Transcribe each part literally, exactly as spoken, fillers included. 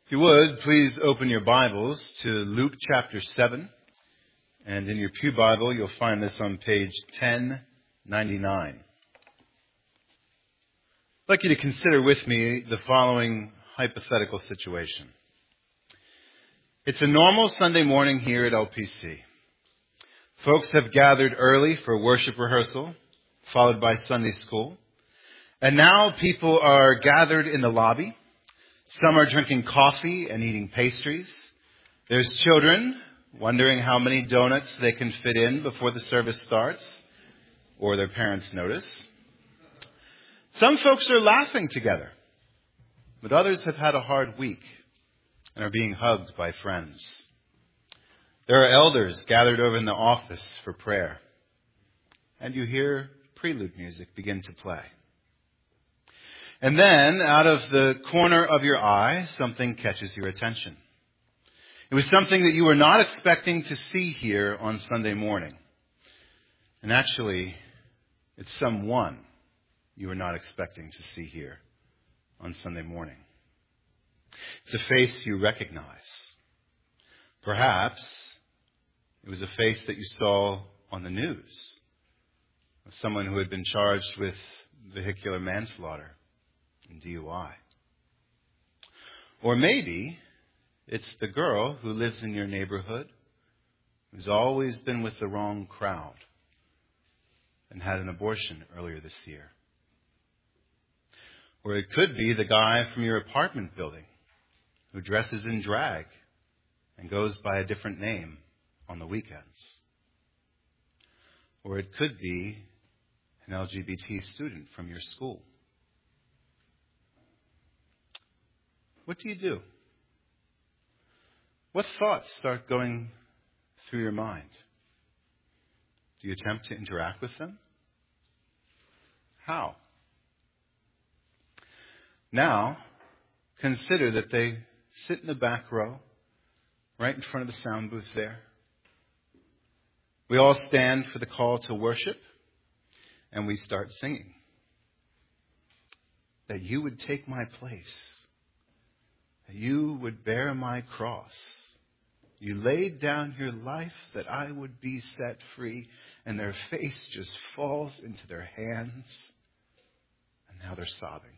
If you would, please open your Bibles to Luke chapter seven. And in your pew Bible, you'll find this on page ten ninety-nine. I'd like you to consider with me the following hypothetical situation. It's a normal Sunday morning here at L P C. Folks have gathered early for worship rehearsal, followed by Sunday school. And now people are gathered in the lobby. Some are drinking coffee and eating pastries. There's children wondering how many donuts they can fit in before the service starts, or their parents notice. Some folks are laughing together, but others have had a hard week and are being hugged by friends. There are elders gathered over in the office for prayer, and you hear prelude music begin to play. And then, out of the corner of your eye, something catches your attention. It was something that you were not expecting to see here on Sunday morning. And actually, it's someone you were not expecting to see here on Sunday morning. It's a face you recognize. Perhaps it was a face that you saw on the news of someone who had been charged with vehicular manslaughter and D U I. Or maybe it's the girl who lives in your neighborhood who's always been with the wrong crowd and had an abortion earlier this year. Or it could be the guy from your apartment building who dresses in drag and goes by a different name on the weekends. Or it could be an L G B T student from your school. What do you do? What thoughts start going through your mind? Do you attempt to interact with them? How? Now, consider that they sit in the back row, right in front of the sound booth there. We all stand for the call to worship, and we start singing. That you would take my place. That you would bear my cross. You laid down your life that I would be set free. And their face just falls into their hands. And now they're sobbing.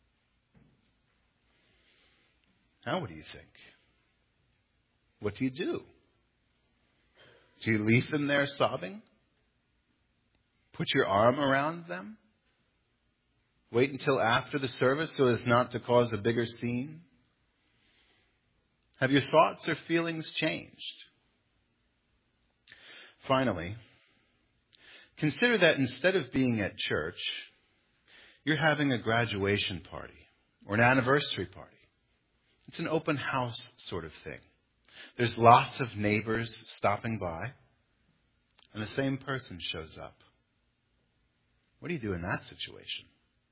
Now what do you think? What do you do? Do you leave them there sobbing? Put your arm around them? Wait until after the service so as not to cause a bigger scene? Have your thoughts or feelings changed? Finally, consider that instead of being at church, you're having a graduation party or an anniversary party. It's an open house sort of thing. There's lots of neighbors stopping by, and the same person shows up. What do you do in that situation?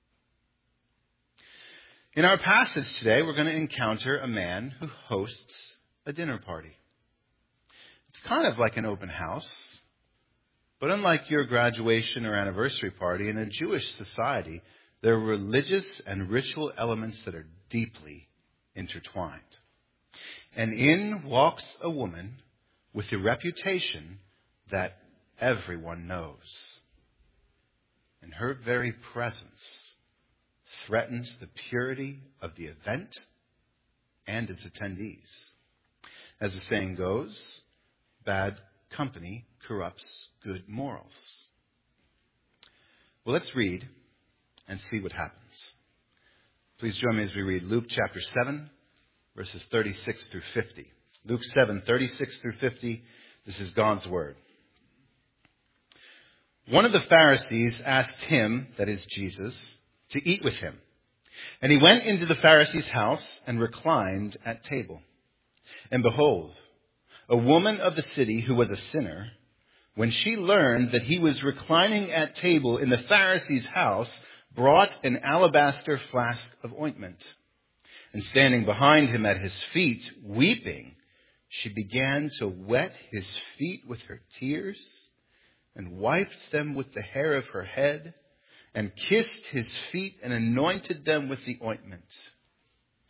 In our passage today, we're going to encounter a man who hosts a dinner party. It's kind of like an open house, but unlike your graduation or anniversary party, in a Jewish society, there are religious and ritual elements that are deeply intertwined. And in walks a woman with a reputation that everyone knows. And her very presence threatens the purity of the event and its attendees. As the saying goes, bad company corrupts good morals. Well, let's read and see what happens. Please join me as we read Luke chapter seven, verses thirty-six through fifty. Luke seven, thirty-six through fifty. This is God's word. One of the Pharisees asked him, that is Jesus, to eat with him. And he went into the Pharisee's house and reclined at table. And behold, a woman of the city who was a sinner, when she learned that he was reclining at table in the Pharisee's house, brought an alabaster flask of ointment. And standing behind him at his feet, weeping, she began to wet his feet with her tears and wiped them with the hair of her head and kissed his feet and anointed them with the ointment.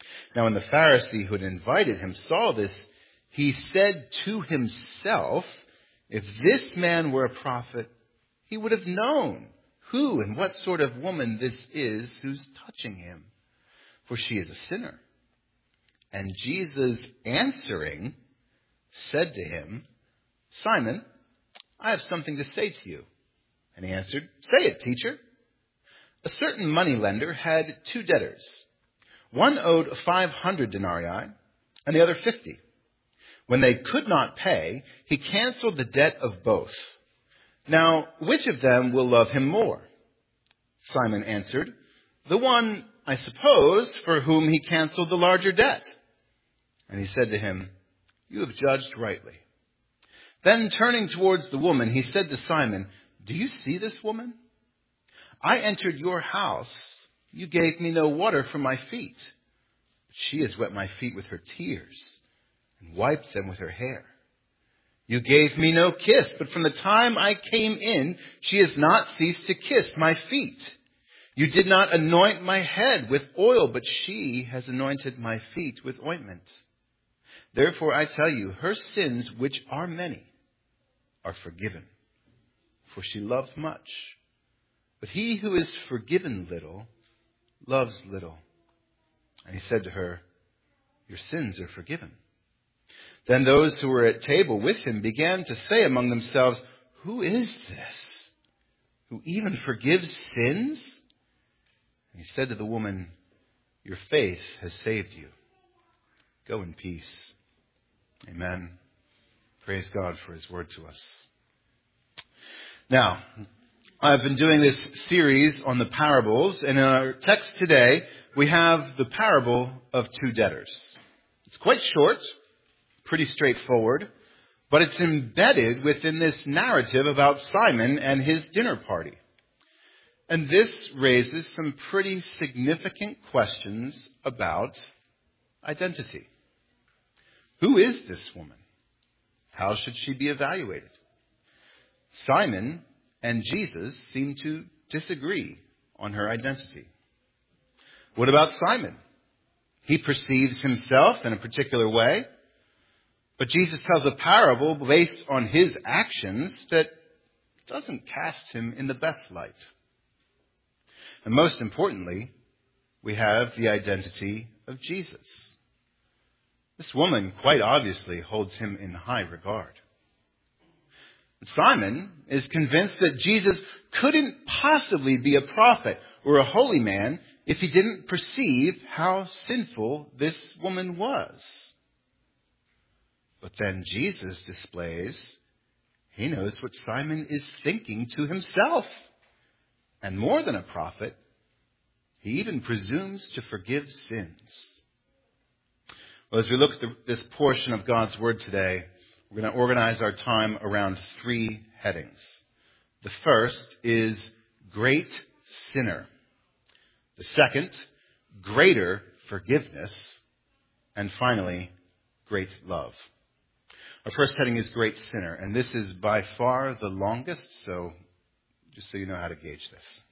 Now when the Pharisee who had invited him saw this, he said to himself, if this man were a prophet, he would have known who and what sort of woman this is who's touching him, for she is a sinner. And Jesus answering said to him, Simon, I have something to say to you. And he answered, say it, teacher. A certain moneylender had two debtors. One owed five hundred denarii and the other fifty. When they could not pay, he canceled the debt of both. Now, which of them will love him more? Simon answered, the one, I suppose, for whom he canceled the larger debt. And he said to him, you have judged rightly. Then turning towards the woman, he said to Simon, do you see this woman? I entered your house. You gave me no water for my feet. But she has wet my feet with her tears and wiped them with her hair. You gave me no kiss, but from the time I came in, she has not ceased to kiss my feet. You did not anoint my head with oil, but she has anointed my feet with ointment. Therefore I tell you, her sins, which are many, are forgiven, for she loves much. But he who is forgiven little loves little. And he said to her, your sins are forgiven. Then those who were at table with him began to say among themselves, who is this who even forgives sins? And he said to the woman, your faith has saved you. Go in peace. Amen. Praise God for his word to us. Now, I've been doing this series on the parables, and in our text today, we have the parable of two debtors. It's quite short, pretty straightforward, but it's embedded within this narrative about Simon and his dinner party. And this raises some pretty significant questions about identity. Who is this woman? How should she be evaluated? Simon and Jesus seem to disagree on her identity. What about Simon? He perceives himself in a particular way, but Jesus tells a parable based on his actions that doesn't cast him in the best light. And most importantly, we have the identity of Jesus. This woman quite obviously holds him in high regard. Simon is convinced that Jesus couldn't possibly be a prophet or a holy man if he didn't perceive how sinful this woman was. But then Jesus displays he knows what Simon is thinking to himself. And more than a prophet, he even presumes to forgive sins. Well, as we look at this portion of God's Word today, we're going to organize our time around three headings. The first is great sinner. The second, greater forgiveness. And finally, great love. Our first heading is great sinner, and this is by far the longest, so just so you know how to gauge this.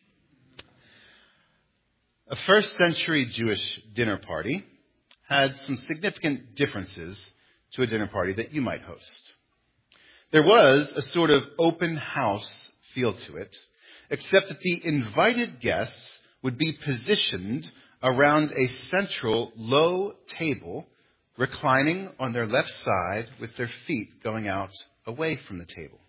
A first century Jewish dinner party had some significant differences to a dinner party that you might host. There was a sort of open house feel to it, except that the invited guests would be positioned around a central low table, reclining on their left side with their feet going out away from the table.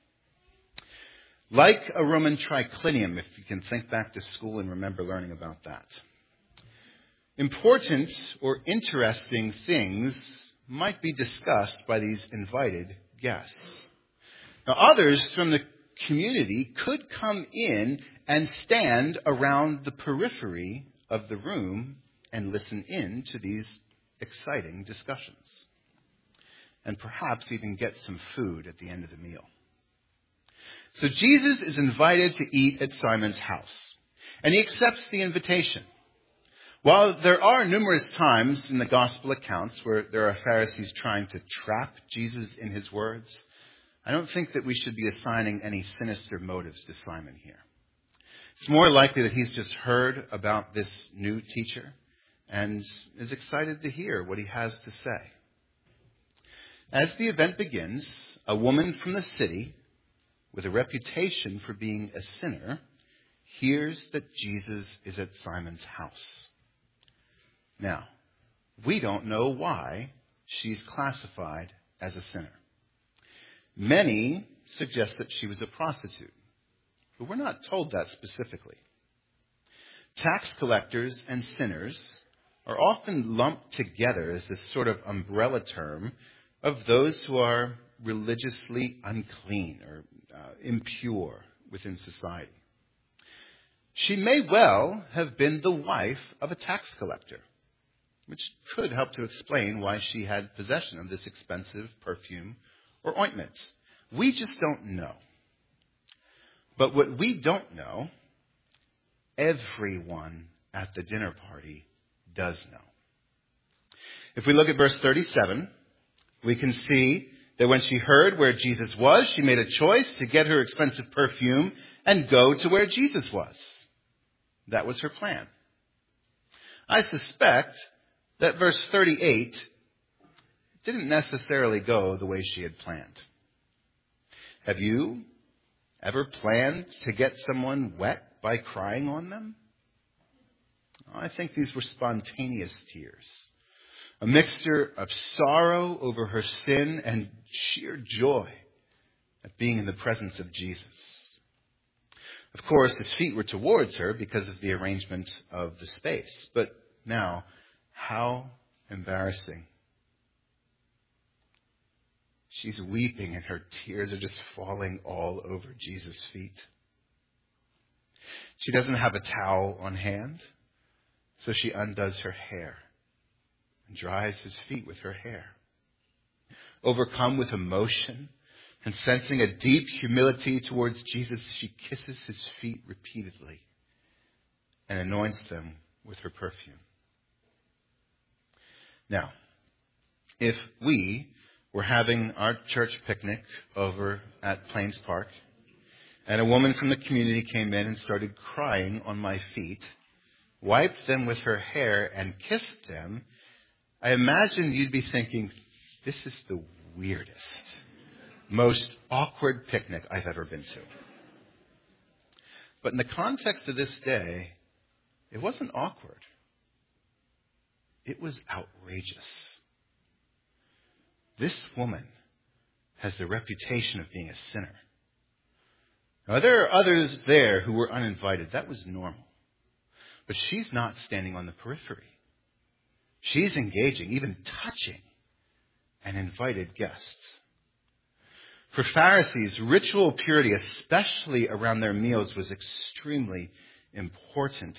Like a Roman triclinium, if you can think back to school and remember learning about that. Important or interesting things might be discussed by these invited guests. Now, others from the community could come in and stand around the periphery of the room and listen in to these exciting discussions. And perhaps even get some food at the end of the meal. So Jesus is invited to eat at Simon's house, and he accepts the invitation. While there are numerous times in the gospel accounts where there are Pharisees trying to trap Jesus in his words, I don't think that we should be assigning any sinister motives to Simon here. It's more likely that he's just heard about this new teacher, and is excited to hear what he has to say. As the event begins, a woman from the city, with a reputation for being a sinner, hears that Jesus is at Simon's house. Now, we don't know why she's classified as a sinner. Many suggest that she was a prostitute, but we're not told that specifically. Tax collectors and sinners are often lumped together as this sort of umbrella term of those who are religiously unclean or uh, impure within society. She may well have been the wife of a tax collector, which could help to explain why she had possession of this expensive perfume or ointment. We just don't know. But what we don't know, everyone at the dinner party does know. If we look at verse thirty-seven, we can see that when she heard where Jesus was, she made a choice to get her expensive perfume and go to where Jesus was. That was her plan. I suspect that verse thirty-eight didn't necessarily go the way she had planned. Have you ever planned to get someone wet by crying on them? I think these were spontaneous tears. A mixture of sorrow over her sin and sheer joy at being in the presence of Jesus. Of course, his feet were towards her because of the arrangement of the space. But now, how embarrassing. She's weeping and her tears are just falling all over Jesus' feet. She doesn't have a towel on hand, so she undoes her hair and dries his feet with her hair. Overcome with emotion and sensing a deep humility towards Jesus, she kisses his feet repeatedly and anoints them with her perfume. Now, if we were having our church picnic over at Plains Park, and a woman from the community came in and started crying on my feet, wiped them with her hair, and kissed them, I imagine you'd be thinking, this is the weirdest, most awkward picnic I've ever been to. But in the context of this day, it wasn't awkward. It was outrageous. This woman has the reputation of being a sinner. Now, there are others there who were uninvited. That was normal. But she's not standing on the periphery. She's engaging, even touching, an invited guests. For Pharisees, ritual purity, especially around their meals, was extremely important.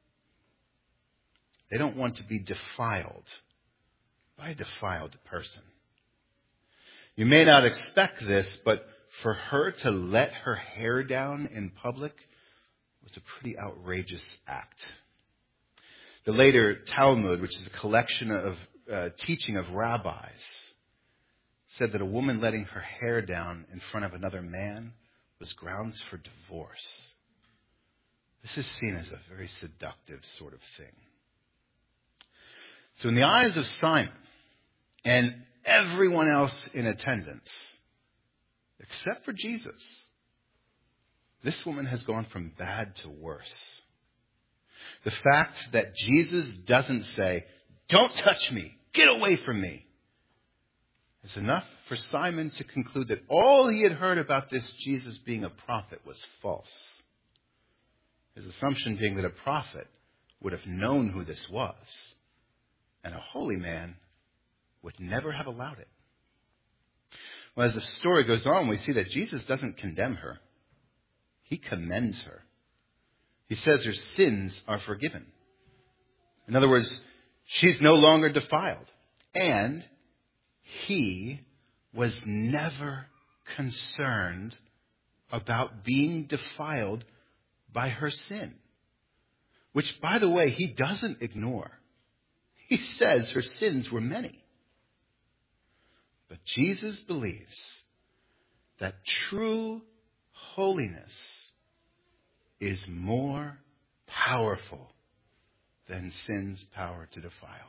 They don't want to be defiled by a defiled person. You may not expect this, but for her to let her hair down in public was a pretty outrageous act. The later Talmud, which is a collection of uh, teaching of rabbis, said that a woman letting her hair down in front of another man was grounds for divorce. This is seen as a very seductive sort of thing. So in the eyes of Simon and everyone else in attendance, except for Jesus, this woman has gone from bad to worse. The fact that Jesus doesn't say, "Don't touch me, get away from me," is enough for Simon to conclude that all he had heard about this Jesus being a prophet was false. His assumption being that a prophet would have known who this was, and a holy man would never have allowed it. Well, as the story goes on, we see that Jesus doesn't condemn her. He commends her. He says her sins are forgiven. In other words, she's no longer defiled. And he was never concerned about being defiled by her sin. Which, by the way, he doesn't ignore. He says her sins were many. But Jesus believes that true holiness is more powerful than sin's power to defile.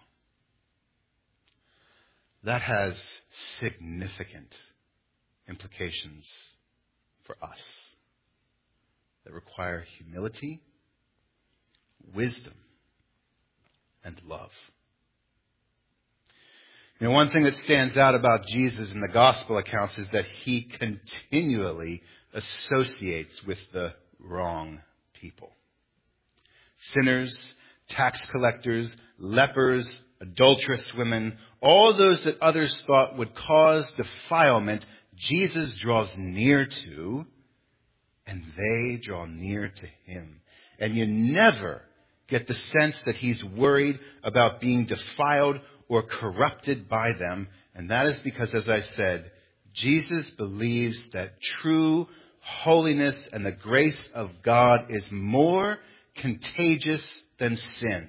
That has significant implications for us that require humility, wisdom, and love. You know, one thing that stands out about Jesus in the gospel accounts is that he continually associates with the wrong people. Sinners, tax collectors, lepers, adulterous women, all those that others thought would cause defilement, Jesus draws near to, and they draw near to him. And you never get the sense that he's worried about being defiled or corrupted by them. And that is because, as I said, Jesus believes that true holiness and the grace of God is more contagious than sin.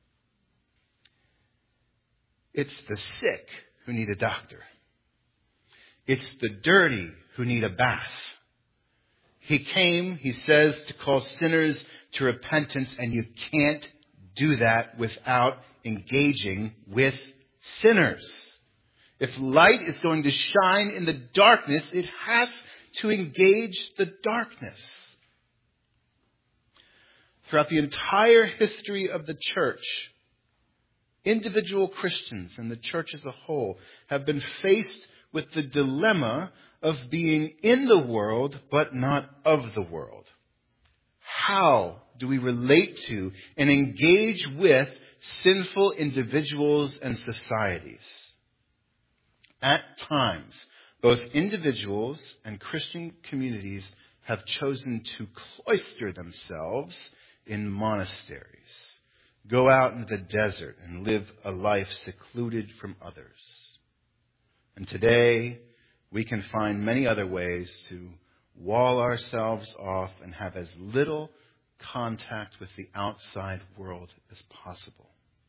It's the sick who need a doctor. It's the dirty who need a bath. He came, he says, to call sinners to repentance, and you can't do that without engaging with sinners. If light is going to shine in the darkness, it has to engage the darkness. Throughout the entire history of the church, individual Christians and the church as a whole have been faced with the dilemma of being in the world but not of the world. How do we relate to and engage with sinful individuals and societies? At times, both individuals and Christian communities have chosen to cloister themselves in monasteries, go out into the desert and live a life secluded from others. And today, we can find many other ways to wall ourselves off and have as little contact with the outside world as possible.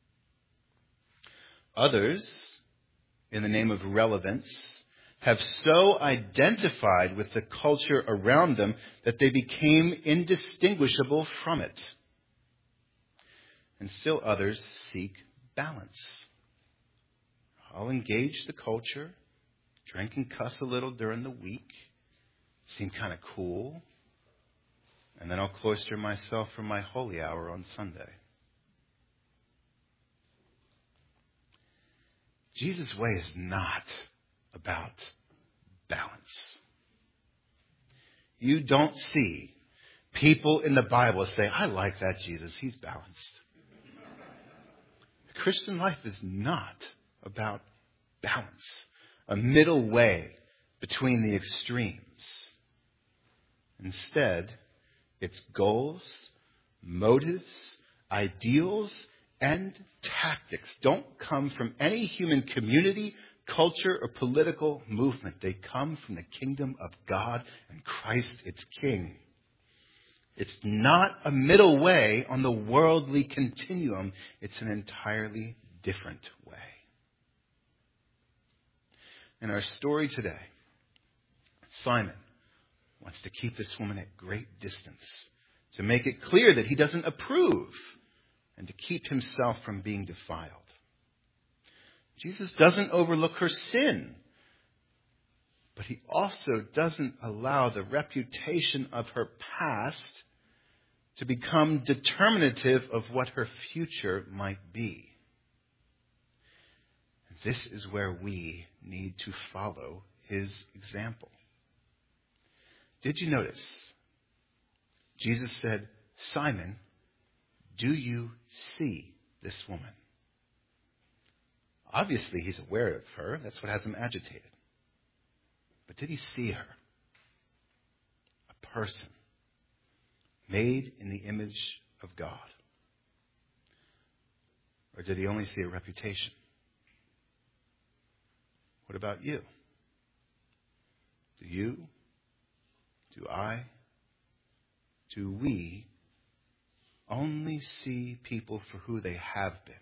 Others, in the name of relevance, have so identified with the culture around them that they became indistinguishable from it. And still others seek balance. I'll engage the culture, drink and cuss a little during the week, seem kind of cool, and then I'll cloister myself for my holy hour on Sunday. Jesus' way is not about balance. You don't see people in the Bible say, I like that Jesus, he's balanced. The Christian life is not about balance, a middle way between the extremes. Instead, its goals, motives, ideals, and tactics don't come from any human community, culture, or political movement. They come from the kingdom of God and Christ, its King. It's not a middle way on the worldly continuum. It's an entirely different way. In our story today, Simon wants to keep this woman at great distance, to make it clear that he doesn't approve, and to keep himself from being defiled. Jesus doesn't overlook her sin, but he also doesn't allow the reputation of her past to become determinative of what her future might be. And this is where we need to follow his example. Did you notice? Jesus said, Simon, do you see this woman? Obviously, he's aware of her. That's what has him agitated. But did he see her? A person made in the image of God. Or did he only see a reputation? What about you? Do you? Do I? Do we only see people for who they have been?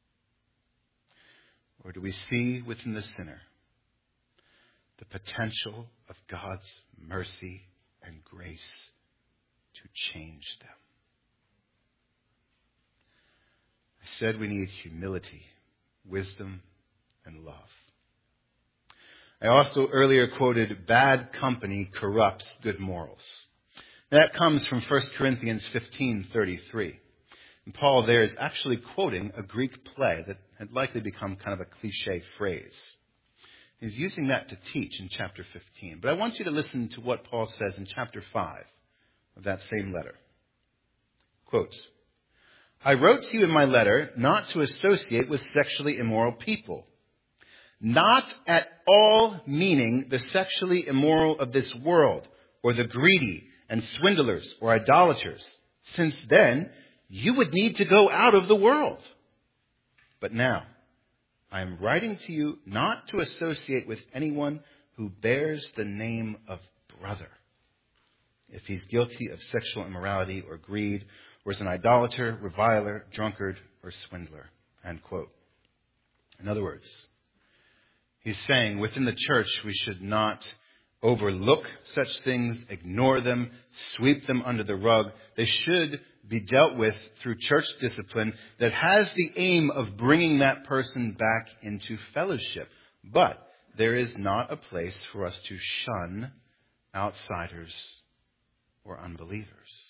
Or do we see within the sinner the potential of God's mercy and grace to change them? Instead, we need humility, wisdom, and love. I also earlier quoted, bad company corrupts good morals. That comes from First Corinthians fifteen thirty-three. And Paul there is actually quoting a Greek play that had likely become kind of a cliche phrase. He's using that to teach in chapter fifteen. But I want you to listen to what Paul says in chapter five of that same letter. Quote, I wrote to you in my letter not to associate with sexually immoral people, not at all meaning the sexually immoral of this world, or the greedy and swindlers or idolaters, since then you would need to go out of the world. But now, I am writing to you not to associate with anyone who bears the name of brother, if he's guilty of sexual immorality or greed, or is an idolater, reviler, drunkard, or swindler. End quote. In other words, he's saying within the church we should not overlook such things, ignore them, sweep them under the rug. They should be dealt with through church discipline that has the aim of bringing that person back into fellowship. But there is not a place for us to shun outsiders or unbelievers.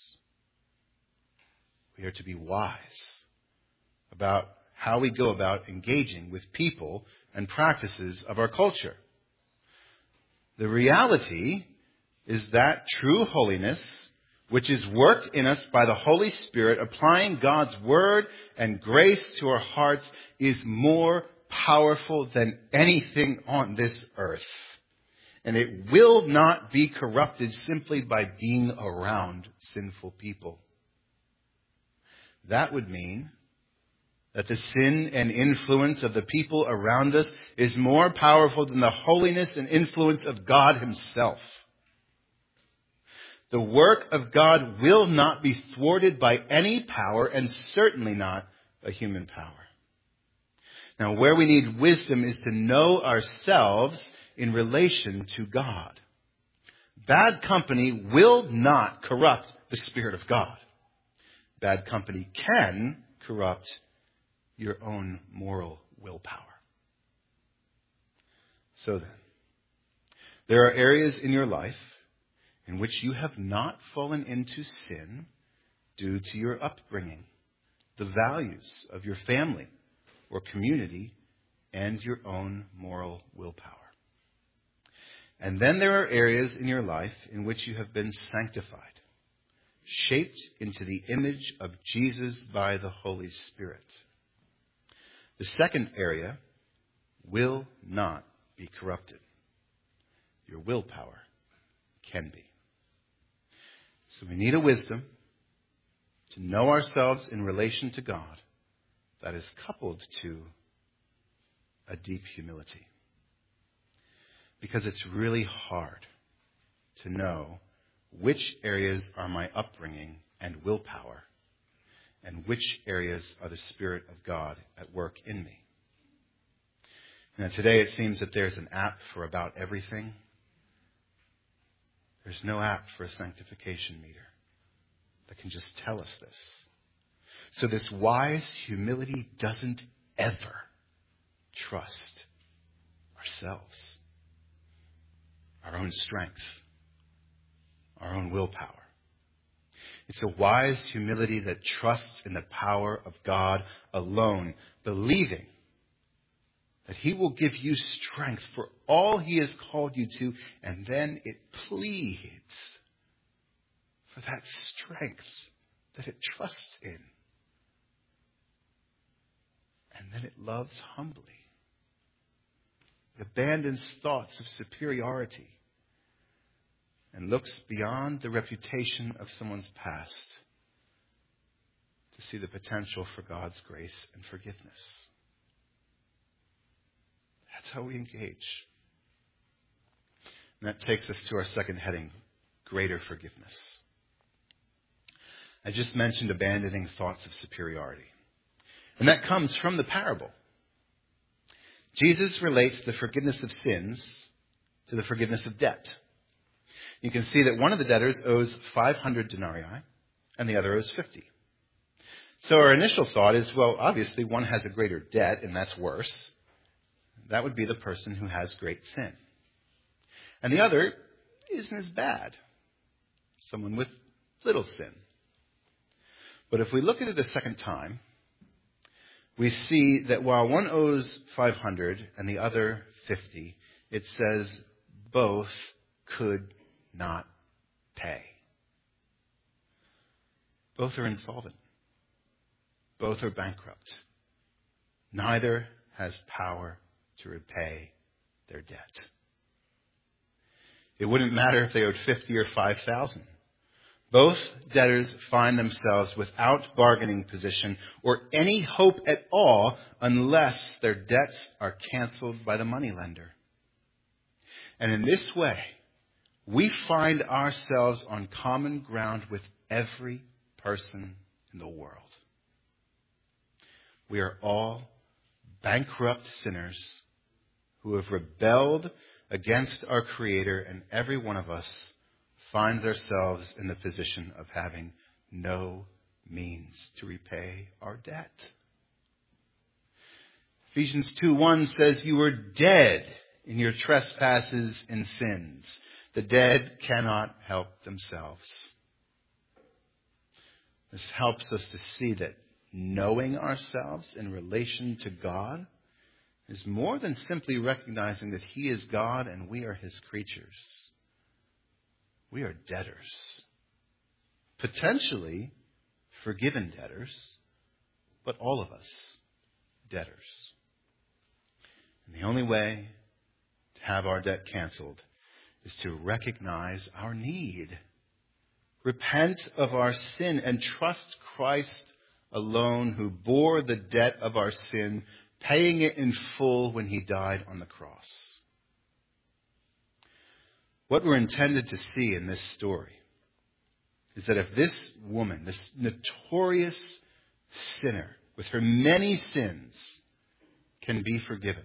We are to be wise about how we go about engaging with people and practices of our culture. The reality is that true holiness, which is worked in us by the Holy Spirit, applying God's word and grace to our hearts, is more powerful than anything on this earth. And it will not be corrupted simply by being around sinful people. That would mean that the sin and influence of the people around us is more powerful than the holiness and influence of God himself. The work of God will not be thwarted by any power, and certainly not a human power. Now, where we need wisdom is to know ourselves in relation to God. Bad company will not corrupt the Spirit of God. Bad company can corrupt your own moral willpower. So then, there are areas in your life in which you have not fallen into sin due to your upbringing, the values of your family or community, and your own moral willpower. And then there are areas in your life in which you have been sanctified, shaped into the image of Jesus by the Holy Spirit. The second area will not be corrupted. Your willpower can be. So we need a wisdom to know ourselves in relation to God that is coupled to a deep humility. Because it's really hard to know which areas are my upbringing and willpower, and which areas are the Spirit of God at work in me. Now, today it seems that there's an app for about everything. There's no app for a sanctification meter that can just tell us this. So this wise humility doesn't ever trust ourselves, our own strength, our own willpower. It's a wise humility that trusts in the power of God alone, believing that He will give you strength for all He has called you to, and then it pleads for that strength that it trusts in. And then it loves humbly. It abandons thoughts of superiority and looks beyond the reputation of someone's past to see the potential for God's grace and forgiveness. That's how we engage. And that takes us to our second heading, greater forgiveness. I just mentioned abandoning thoughts of superiority. And that comes from the parable. Jesus relates the forgiveness of sins to the forgiveness of debt. You can see that one of the debtors owes five hundred denarii and the other owes fifty. So our initial thought is, well, obviously one has a greater debt, and that's worse. That would be the person who has great sin. And the other isn't as bad. Someone with little sin. But if we look at it a second time, we see that while one owes five hundred and the other fifty, it says both could not pay. Both are insolvent. Both are bankrupt. Neither has power to repay their debt. It wouldn't matter if they owed fifty or five thousand. Both debtors find themselves without bargaining position or any hope at all unless their debts are canceled by the moneylender. And in this way, we find ourselves on common ground with every person in the world. We are all bankrupt sinners who have rebelled against our Creator, and every one of us finds ourselves in the position of having no means to repay our debt. Ephesians two one says, you were dead in your trespasses and sins. The dead cannot help themselves. This helps us to see that knowing ourselves in relation to God is more than simply recognizing that He is God and we are His creatures. We are debtors. Potentially forgiven debtors, but all of us debtors. And the only way to have our debt canceled is to recognize our need. Repent of our sin and trust Christ alone, who bore the debt of our sin, paying it in full when He died on the cross. What we're intended to see in this story is that if this woman, this notorious sinner with her many sins, can be forgiven,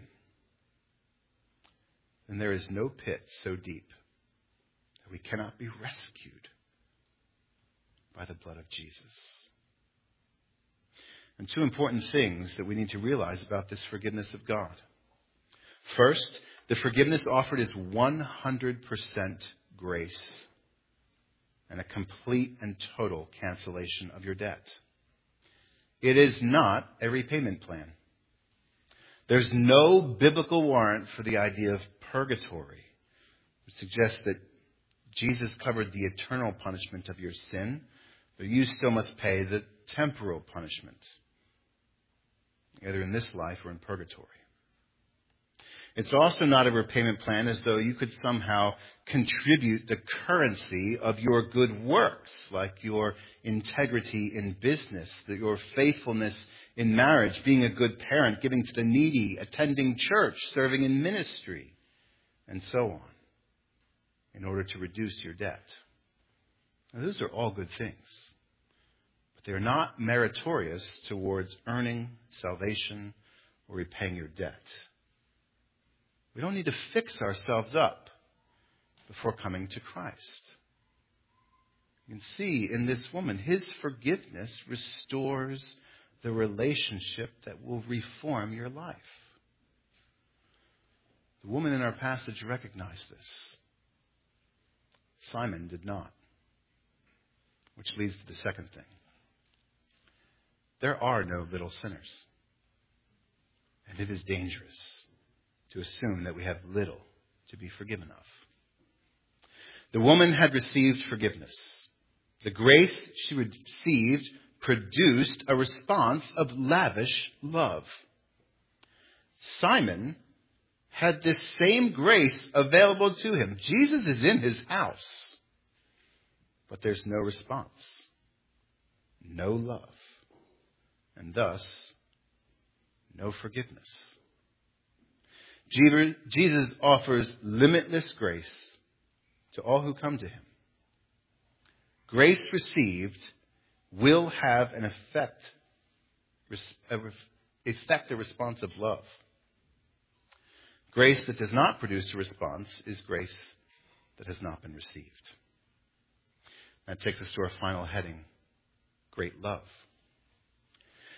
then there is no pit so deep that we cannot be rescued by the blood of Jesus. And two important things that we need to realize about this forgiveness of God. First, the forgiveness offered is one hundred percent grace and a complete and total cancellation of your debt. It is not a repayment plan. There's no biblical warrant for the idea of purgatory, which suggests that Jesus covered the eternal punishment of your sin, but you still must pay the temporal punishment, either in this life or in purgatory. It's also not a repayment plan as though you could somehow contribute the currency of your good works, like your integrity in business, your faithfulness in marriage, being a good parent, giving to the needy, attending church, serving in ministry, and so on, in order to reduce your debt. Now, those are all good things, but they're not meritorious towards earning salvation or repaying your debt. We don't need to fix ourselves up before coming to Christ. You can see in this woman, His forgiveness restores the relationship that will reform your life. The woman in our passage recognized this. Simon did not. Which leads to the second thing. There are no little sinners. And it is dangerous to assume that we have little to be forgiven of. The woman had received forgiveness. The grace she received produced a response of lavish love. Simon had this same grace available to him. Jesus is in his house, but there's no response, no love, and thus no forgiveness. Jesus offers limitless grace to all who come to Him. Grace received will have an effect, effect a response of love. Grace that does not produce a response is grace that has not been received. That takes us to our final heading, great love.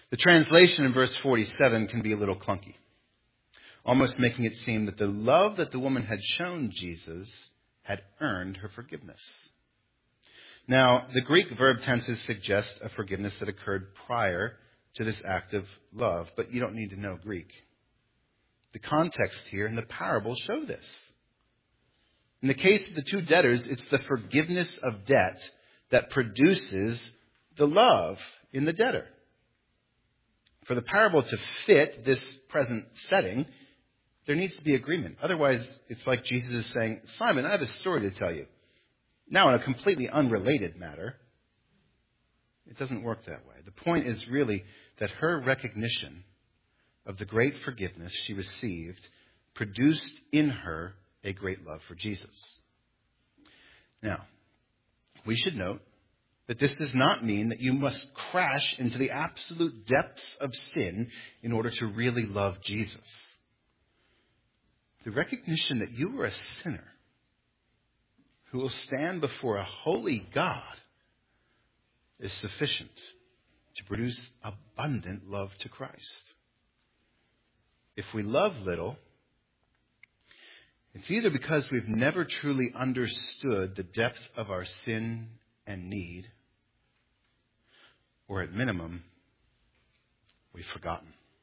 The translation in verse forty-seven can be a little clunky, almost making it seem that the love that the woman had shown Jesus had earned her forgiveness. Now, the Greek verb tenses suggest a forgiveness that occurred prior to this act of love, but you don't need to know Greek. The context here and the parable show this. In the case of the two debtors, it's the forgiveness of debt that produces the love in the debtor. For the parable to fit this present setting, there needs to be agreement. Otherwise, it's like Jesus is saying, Simon, I have a story to tell you. Now, in a completely unrelated matter, it doesn't work that way. The point is really that her recognition of the great forgiveness she received produced in her a great love for Jesus. Now, we should note that this does not mean that you must crash into the absolute depths of sin in order to really love Jesus. The recognition that you are a sinner who will stand before a holy God is sufficient to produce abundant love to Christ. If we love little, it's either because we've never truly understood the depth of our sin and need, or at minimum, we've forgotten.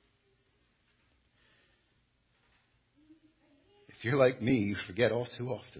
If you're like me, you forget all too often.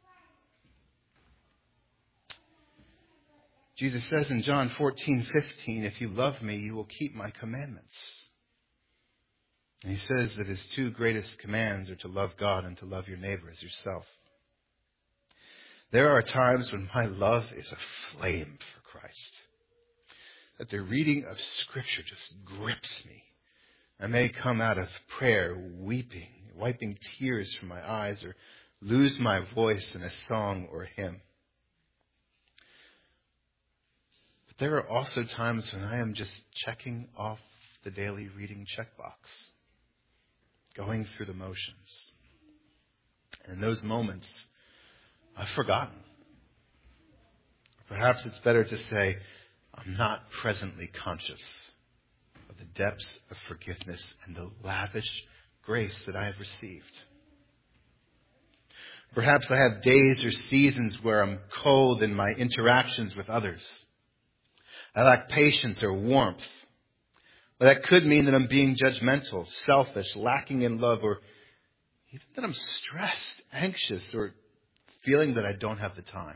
Jesus says in John fourteen fifteen, if you love me, you will keep my commandments. And he says that his two greatest commands are to love God and to love your neighbor as yourself. There are times when my love is a flame for Christ, that the reading of Scripture just grips me. I may come out of prayer weeping, wiping tears from my eyes, or lose my voice in a song or hymn. But there are also times when I am just checking off the daily reading checkbox, going through the motions. And in those moments, I've forgotten. Perhaps it's better to say, I'm not presently conscious of the depths of forgiveness and the lavish grace that I have received. Perhaps I have days or seasons where I'm cold in my interactions with others. I lack patience or warmth. But that could mean that I'm being judgmental, selfish, lacking in love, or even that I'm stressed, anxious, or feeling that I don't have the time.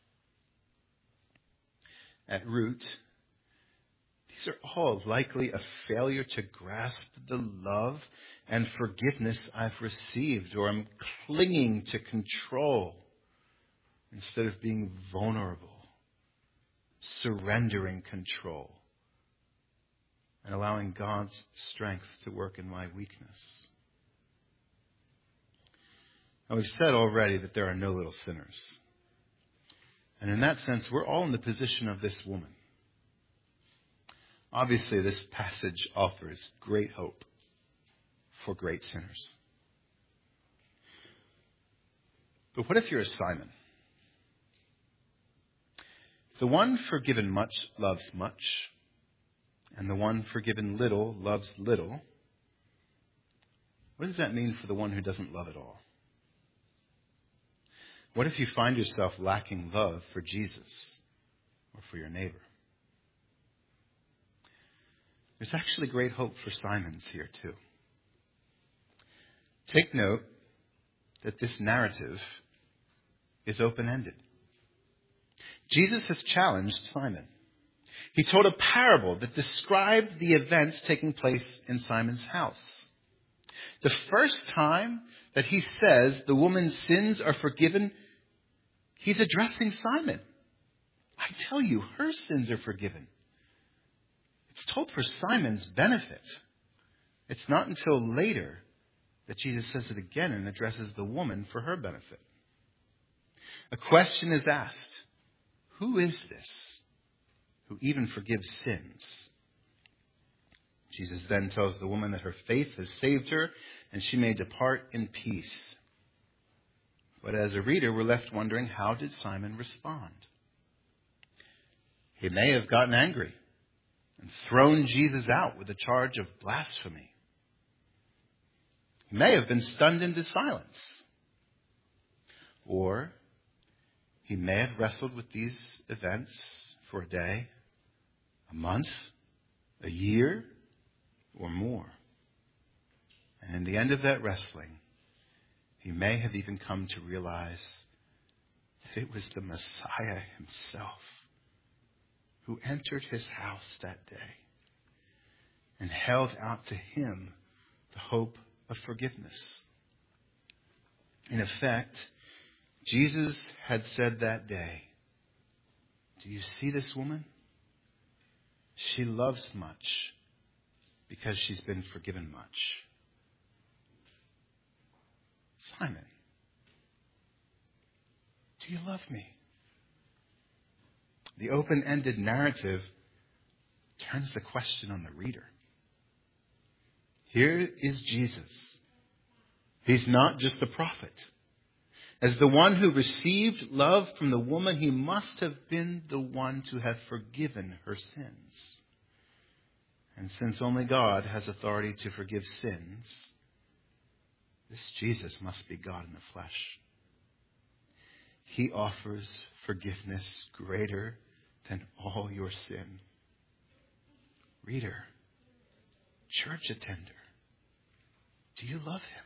At root, these are all likely a failure to grasp the love and forgiveness I've received, or I'm clinging to control instead of being vulnerable, surrendering control, and allowing God's strength to work in my weakness. Now, we've said already that there are no little sinners. And in that sense, we're all in the position of this woman. Obviously, this passage offers great hope for great sinners. But what if you're a Simon? The one forgiven much loves much, and the one forgiven little loves little. What does that mean for the one who doesn't love at all? What if you find yourself lacking love for Jesus or for your neighbor? There's actually great hope for Simons here too. Take note that this narrative is open-ended. Jesus has challenged Simon. He told a parable that described the events taking place in Simon's house. The first time that he says the woman's sins are forgiven, he's addressing Simon. I tell you, her sins are forgiven. It's told for Simon's benefit. It's not until later that Jesus says it again and addresses the woman for her benefit. A question is asked, who is this who even forgives sins? Jesus then tells the woman that her faith has saved her and she may depart in peace. But as a reader, we're left wondering, how did Simon respond? He may have gotten angry and thrown Jesus out with a charge of blasphemy. He may have been stunned into silence. Or he may have wrestled with these events for a day, a month, a year, or more. And in the end of that wrestling, he may have even come to realize that it was the Messiah himself who entered his house that day and held out to him the hope of forgiveness. In effect, Jesus had said that day, "Do you see this woman? She loves much because she's been forgiven much. Simon, do you love me?" The open-ended narrative turns the question on the reader. Here is Jesus. He's not just a prophet. As the one who received love from the woman, he must have been the one to have forgiven her sins. And since only God has authority to forgive sins, this Jesus must be God in the flesh. He offers forgiveness greater than all your sin. Reader, church attender, do you love him?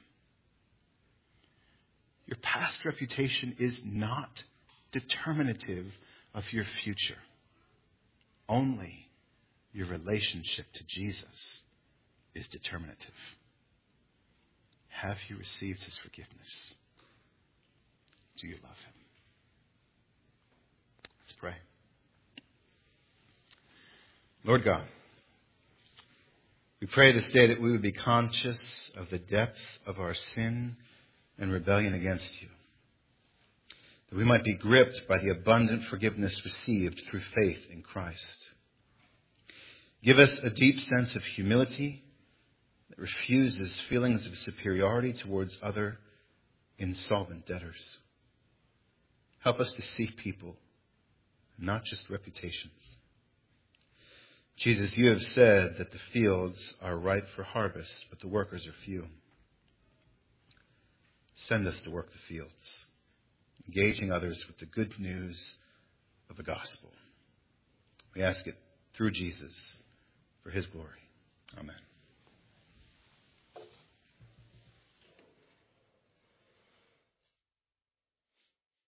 Your past reputation is not determinative of your future. Only your relationship to Jesus is determinative. Have you received his forgiveness? Do you love him? Let's pray. Lord God, we pray this day that we would be conscious of the depth of our sin and rebellion against you, that we might be gripped by the abundant forgiveness received through faith in Christ. Give us a deep sense of humility that refuses feelings of superiority towards other insolvent debtors. Help us to see people, not just reputations. Jesus, you have said that the fields are ripe for harvest, but the workers are few. Send us to work the fields, engaging others with the good news of the gospel. We ask it through Jesus for his glory. Amen.